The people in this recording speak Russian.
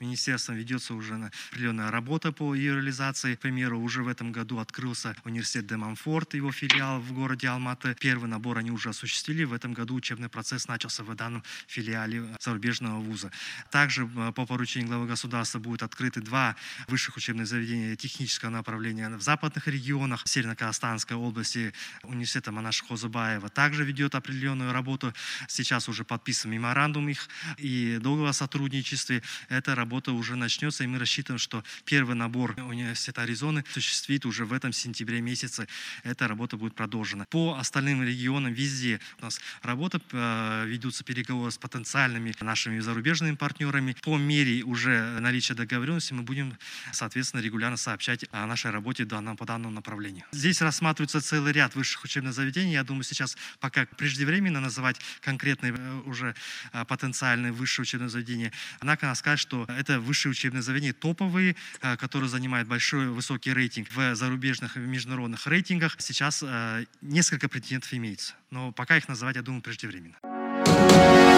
Министерством ведется уже определенная работа по ее реализации. К примеру, уже в этом году открылся университет Де Монфорт, его филиал в городе Алматы. Первый набор они уже осуществили. В этом году учебный процесс начался в данном филиале зарубежного вуза. Также по поручению главы государства будут открыты 2 высших учебных заведения технического направления в западных регионах. В Северно-Казахстанской области университет Манаш Хозубаева также ведет определенную работу. Сейчас уже подписан меморандум их и договор о сотрудничестве. Эта работа уже начнется, и мы рассчитываем, что первый набор университета Аризоны осуществит уже в этом сентябре месяце. Эта работа будет продолжена. По остальным регионам везде у нас работа, ведутся переговоры с потенциальными нашими зарубежными партнерами. По мере уже наличия договоренности мы будем, соответственно, регулярно сообщать о нашей работе по данному направлению. Здесь рассматривается целый ряд высших учебных заведений. Я думаю, сейчас пока преждевременно называть конкретные уже потенциальные высшие учебные заведения. Однако надо сказать, что это высшие учебные заведения топовые, которые занимают большой высокий рейтинг в зарубежных и международных рейтингах. Сейчас несколько претендентов имеется, но пока их называть, я думаю, преждевременно.